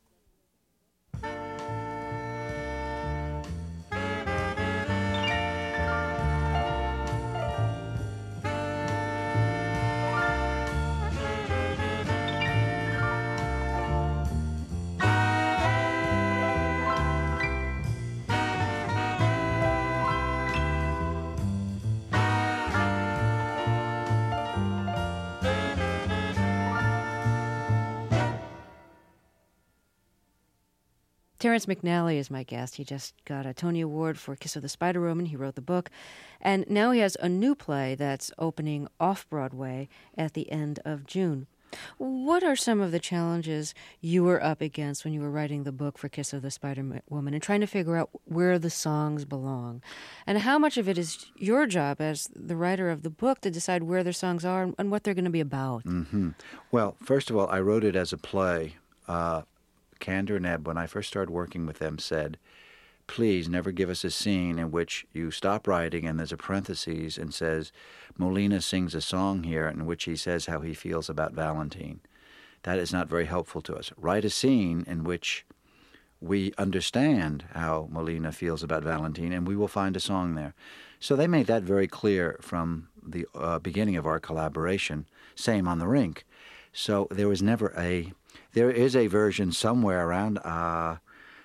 Terrence McNally is my guest. He just got a Tony Award for Kiss of the Spider-Woman. He wrote the book. And now he has a new play that's opening off-Broadway at the end of June. What are some of the challenges you were up against when you were writing the book for Kiss of the Spider-Woman and trying to figure out where the songs belong? And how much of it is your job as the writer of the book to decide where their songs are and what they're going to be about? Well, first of all, I wrote it as a play. Kander and Ebb, when I first started working with them, said, please never give us a scene in which you stop writing and there's a parenthesis and says, Molina sings a song here in which he says how he feels about Valentine. That is not very helpful to us. Write a scene in which we understand how Molina feels about Valentine, and we will find a song there. So they made that very clear from the beginning of our collaboration. Same on the rink. So there was never a... There is a version somewhere around of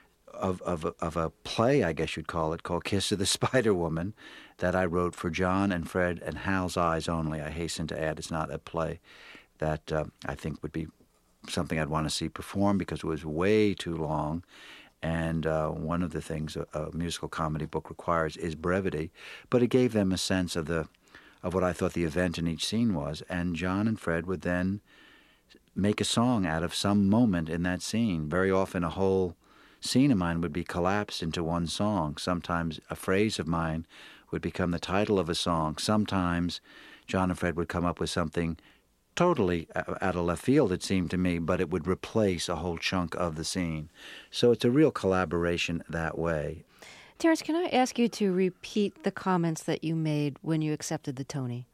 a play, I guess you'd call it, called Kiss of the Spider-Woman, that I wrote for John and Fred and Hal's eyes only. I hasten to add it's not a play that I think would be something I'd want to see performed because it was way too long. And one of the things a musical comedy book requires is brevity. But it gave them a sense of what I thought the event in each scene was. And John and Fred would then make a song out of some moment in that scene. Very often a whole scene of mine would be collapsed into one song. Sometimes a phrase of mine would become the title of a song. Sometimes John and Fred would come up with something totally out of left field, it seemed to me, but it would replace a whole chunk of the scene. So it's a real collaboration that way. Terrence, can I ask you to repeat the comments that you made when you accepted the Tony?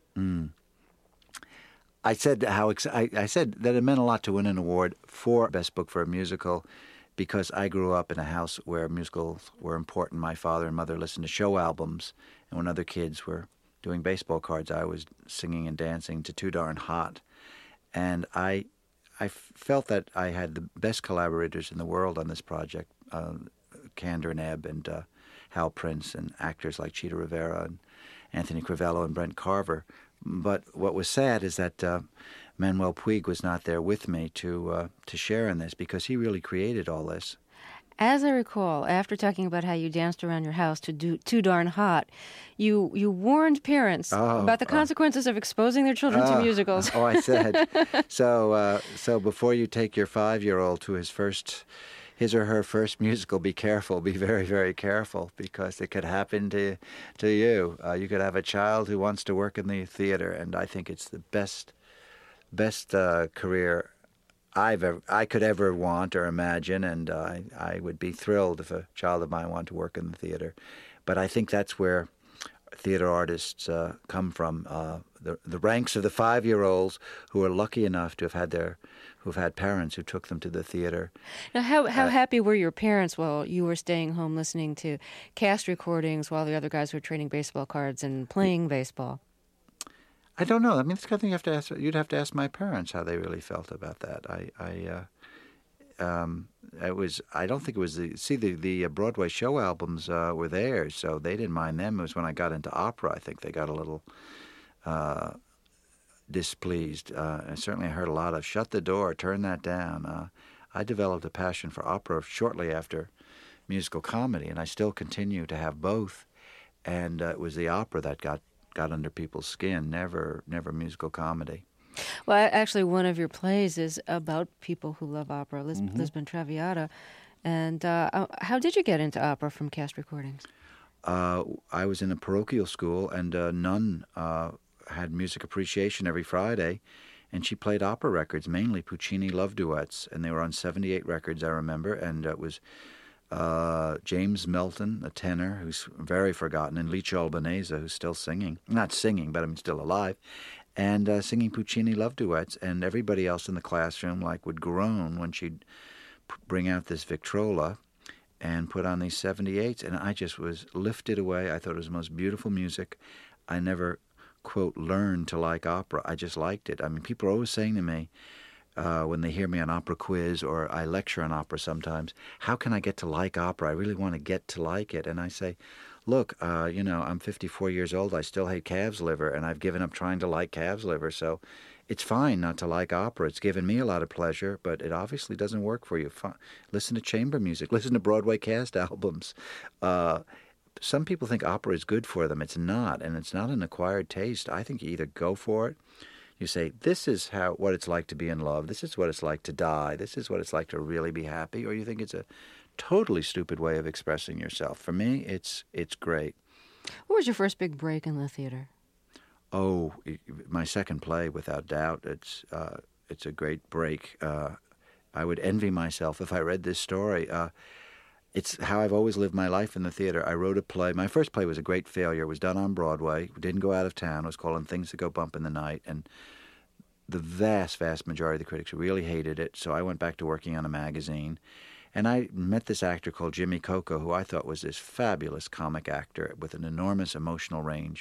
I said I said that it meant a lot to win an award for Best Book for a Musical because I grew up in a house where musicals were important. My father and mother listened to show albums, and when other kids were doing baseball cards, I was singing and dancing to Too Darn Hot. And I felt that I had the best collaborators in the world on this project, Kander and Ebb and Hal Prince and actors like Chita Rivera and Anthony Crivello and Brent Carver. But what was sad is that Manuel Puig was not there with me to share in this because he really created all this. As I recall, after talking about how you danced around your house to do Too Darn Hot, you warned parents about the consequences of exposing their children to musicals. I said. So before you take your 5-year-old to his or her first musical, be careful. Be very, very careful because it could happen to you. You could have a child who wants to work in the theater, and I think it's the best career I could ever want or imagine, and I would be thrilled if a child of mine wanted to work in the theater. But I think that's where theater artists come from, the ranks of the 5-year-olds who are lucky enough to who've had parents who took them to the theater. Now, how happy were your parents while you were staying home listening to cast recordings while the other guys were trading baseball cards and playing baseball? I don't know. I mean, it's the kind of thing you'd have to ask my parents how they really felt about that. I don't think it was the Broadway show albums were theirs, so they didn't mind them. It was when I got into opera, I think they got a little displeased. Certainly I heard a lot of "shut the door, turn that down." I developed a passion for opera shortly after musical comedy, and I still continue to have both. And it was the opera that got under people's skin, never musical comedy. Well, actually, one of your plays is about people who love opera, Lisbon Traviata. And how did you get into opera from cast recordings? I was in a parochial school, and a nun had music appreciation every Friday, and she played opera records, mainly Puccini love duets, and they were on 78 records, I remember, and it was James Melton, a tenor, who's very forgotten, and Licia Albanese, who's still singing. Not singing, but I mean still alive, and singing Puccini love duets, and everybody else in the classroom would groan when she'd bring out this Victrola and put on these 78s, and I just was lifted away. I thought it was the most beautiful music. I never, quote, learned to like opera. I just liked it. I mean, people are always saying to me, when they hear me on Opera Quiz, or I lecture on opera sometimes, how can I get to like opera? I really want to get to like it. And I say, look, I'm 54 years old. I still hate calves liver, and I've given up trying to like calves liver. So it's fine not to like opera. It's given me a lot of pleasure, but it obviously doesn't work for you. Listen to chamber music. Listen to Broadway cast albums. Some people think opera is good for them. It's not, and it's not an acquired taste. I think you either go for it. You say, this is what it's like to be in love. This is what it's like to die. This is what it's like to really be happy. Or you think it's a totally stupid way of expressing yourself. For me, it's great. What was your first big break in the theater? Oh, my second play, without doubt. It's a great break. I would envy myself if I read this story. It's how I've always lived my life in the theater. I wrote a play. My first play was a great failure. It was done on Broadway. We didn't go out of town. It was called On Things That Go Bump in the Night. And the vast, vast majority of the critics really hated it. So I went back to working on a magazine. And I met this actor called Jimmy Coco, who I thought was this fabulous comic actor with an enormous emotional range.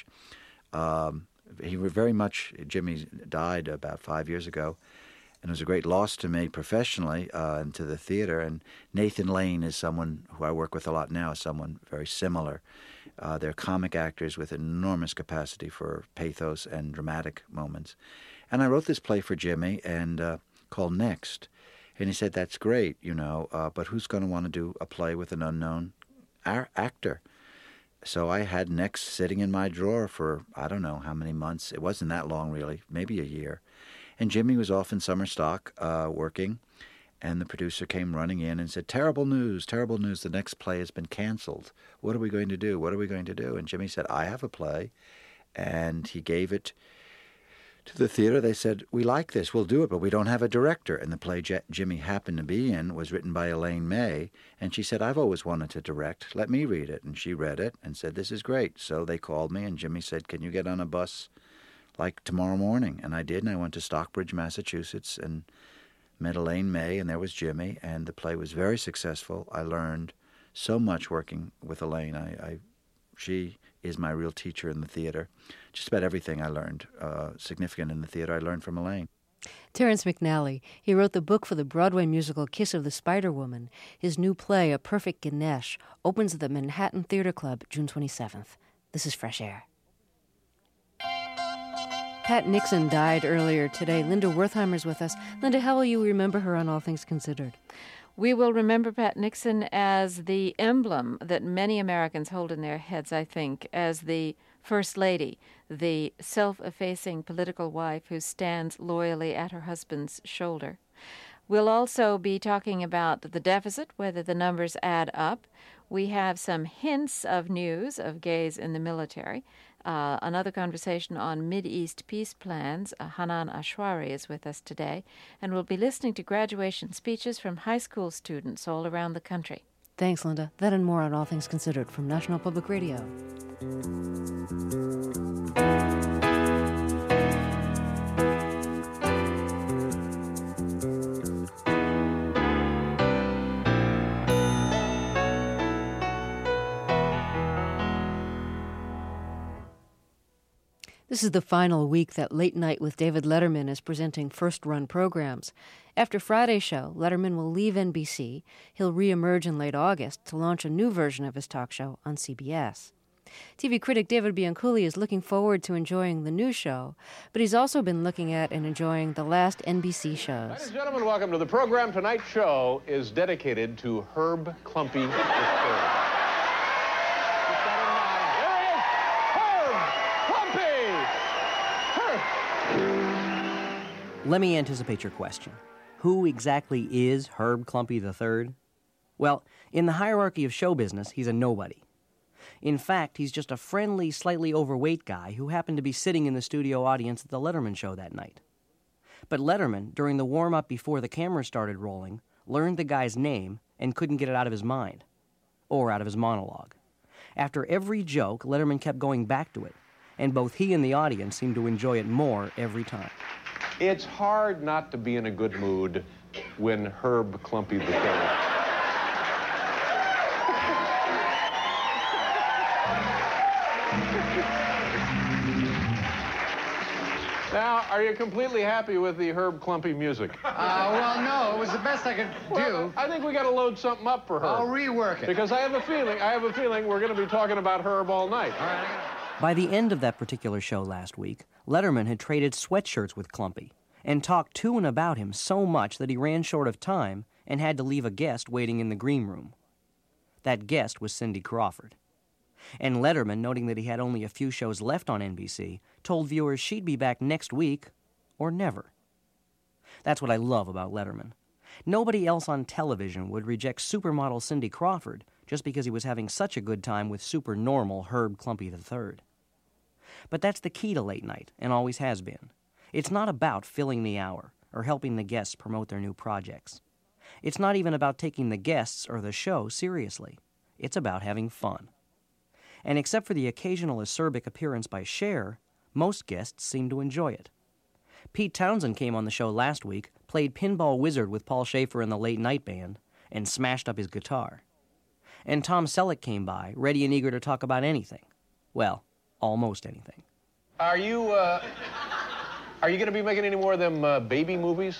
Jimmy died about 5 years ago. And it was a great loss to me professionally and to the theater. And Nathan Lane is someone who I work with a lot now, someone very similar. They're comic actors with enormous capacity for pathos and dramatic moments. And I wrote this play for Jimmy and called Next. And he said, that's great, but who's going to want to do a play with an unknown actor? So I had Next sitting in my drawer for I don't know how many months. It wasn't that long, really, maybe a year. And Jimmy was off in summer stock working, and the producer came running in and said, terrible news, the next play has been canceled. What are we going to do? What are we going to do? And Jimmy said, I have a play. And he gave it to the theater. They said, we like this, we'll do it, but we don't have a director. And the play Jimmy happened to be in was written by Elaine May, and she said, I've always wanted to direct. Let me read it. And she read it and said, this is great. So they called me, and Jimmy said, can you get on a bus like tomorrow morning? And I did, and I went to Stockbridge, Massachusetts, and met Elaine May, and there was Jimmy, and the play was very successful. I learned so much working with Elaine. She is my real teacher in the theater. Just about everything I learned significant in the theater, I learned from Elaine. Terrence McNally. He wrote the book for the Broadway musical Kiss of the Spider Woman. His new play, A Perfect Ganesh, opens at the Manhattan Theater Club June 27th. This is Fresh Air. Pat Nixon died earlier today. Linda Wertheimer's with us. Linda, how will you remember her on All Things Considered? We will remember Pat Nixon as the emblem that many Americans hold in their heads, I think, as the First Lady, the self-effacing political wife who stands loyally at her husband's shoulder. We'll also be talking about the deficit, whether the numbers add up. We have some hints of news of gays in the military. Another conversation on Mideast peace plans. Hanan Ashwari is with us today, and we'll be listening to graduation speeches from high school students all around the country. Thanks, Linda. That and more on All Things Considered from National Public Radio. This is the final week that Late Night with David Letterman is presenting first-run programs. After Friday's show, Letterman will leave NBC. He'll reemerge in late August to launch a new version of his talk show on CBS. TV critic David Bianculli is looking forward to enjoying the new show, but he's also been looking at and enjoying the last NBC shows. Ladies and gentlemen, welcome to the program. Tonight's show is dedicated to Herb Klumpy III. Let me anticipate your question. Who exactly is Herb Klumpy III? Well, in the hierarchy of show business, he's a nobody. In fact, he's just a friendly, slightly overweight guy who happened to be sitting in the studio audience at the Letterman show that night. But Letterman, during the warm-up before the camera started rolling, learned the guy's name and couldn't get it out of his mind, or out of his monologue. After every joke, Letterman kept going back to it, and both he and the audience seemed to enjoy it more every time. It's hard not to be in a good mood when Herb Clumpy III. Now, are you completely happy with the Herb Clumpy music? Well, no, it was the best I could do. I think we got to load something up for Herb. I'll rework it. Because I have a feeling we're going to be talking about Herb all night. All right. By the end of that particular show last week, Letterman had traded sweatshirts with Clumpy and talked to and about him so much that he ran short of time and had to leave a guest waiting in the green room. That guest was Cindy Crawford. And Letterman, noting that he had only a few shows left on NBC, told viewers she'd be back next week or never. That's what I love about Letterman. Nobody else on television would reject supermodel Cindy Crawford just because he was having such a good time with supernormal Herb Clumpy III. But that's the key to late night, and always has been. It's not about filling the hour or helping the guests promote their new projects. It's not even about taking the guests or the show seriously. It's about having fun. And except for the occasional acerbic appearance by Cher, most guests seem to enjoy it. Pete Townsend came on the show last week, played Pinball Wizard with Paul Schaefer and the Late Night Band, and smashed up his guitar. And Tom Selleck came by, ready and eager to talk about anything. Well, almost anything. Are you going to be making any more of them baby movies?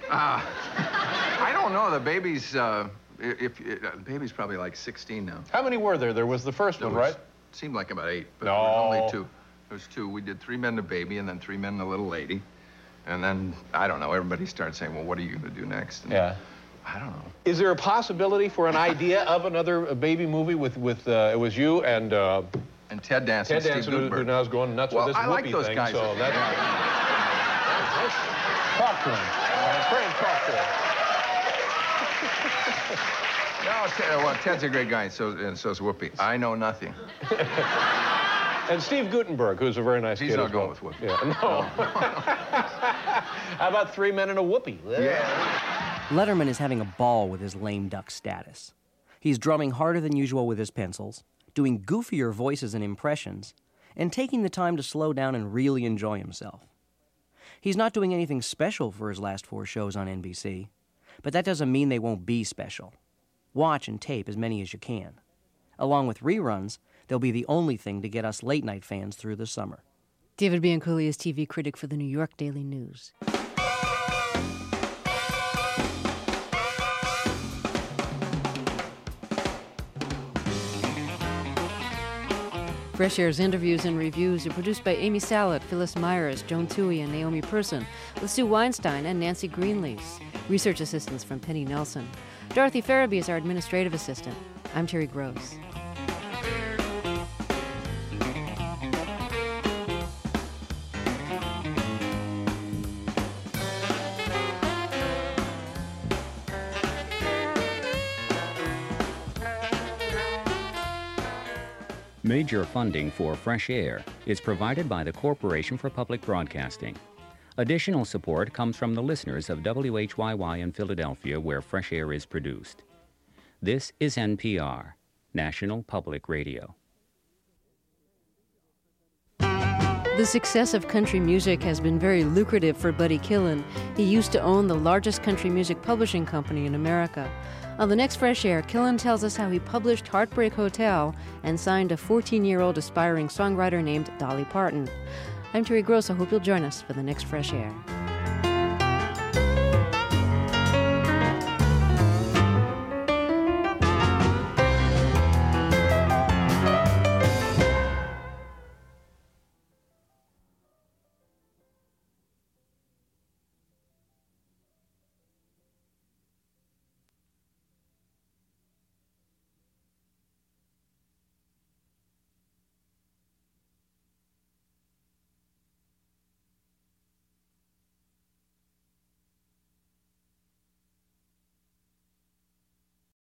I don't know. The baby's, the baby's probably like 16 now. How many were there? There was the first one, right? Seemed like about 8, but no. There was only 2. There was 2. We did 3 Men and a Baby, and then 3 Men and a Little Lady. And then, I don't know, everybody started saying, well, what are you going to do next? And yeah. I don't know. Is there a possibility for an idea of another baby movie with it was you and Ted Danson, Steve Guttenberg. Who now is going nuts with this I like those thing, guys. So that's... Talk to him. Frank, talk to him. No, Ted's a great guy, and so's Whoopi. I know nothing. And Steve Guttenberg, who's a very nice kid. He's not going with Whoopi. Yeah. No. How about 3 Men and a Whoopi? Yeah. Letterman is having a ball with his lame duck status. He's drumming harder than usual with his pencils, doing goofier voices and impressions, and taking the time to slow down and really enjoy himself. He's not doing anything special for his last 4 shows on NBC, but that doesn't mean they won't be special. Watch and tape as many as you can. Along with reruns, they'll be the only thing to get us late-night fans through the summer. David Bianculli is TV critic for the New York Daily News. Fresh Air's interviews and reviews are produced by Amy Sallet, Phyllis Myers, Joan Toohey, and Naomi Person, with Sue Weinstein and Nancy Greenlease. Research assistance from Penny Nelson. Dorothy Farabee is our administrative assistant. I'm Terry Gross. Major funding for Fresh Air is provided by the Corporation for Public Broadcasting. Additional support comes from the listeners of WHYY in Philadelphia, where Fresh Air is produced. This is NPR, National Public Radio. The success of country music has been very lucrative for Buddy Killen. He used to own the largest country music publishing company in America. On the next Fresh Air, Killen tells us how he published Heartbreak Hotel and signed a 14-year-old aspiring songwriter named Dolly Parton. I'm Terry Gross. I hope you'll join us for the next Fresh Air.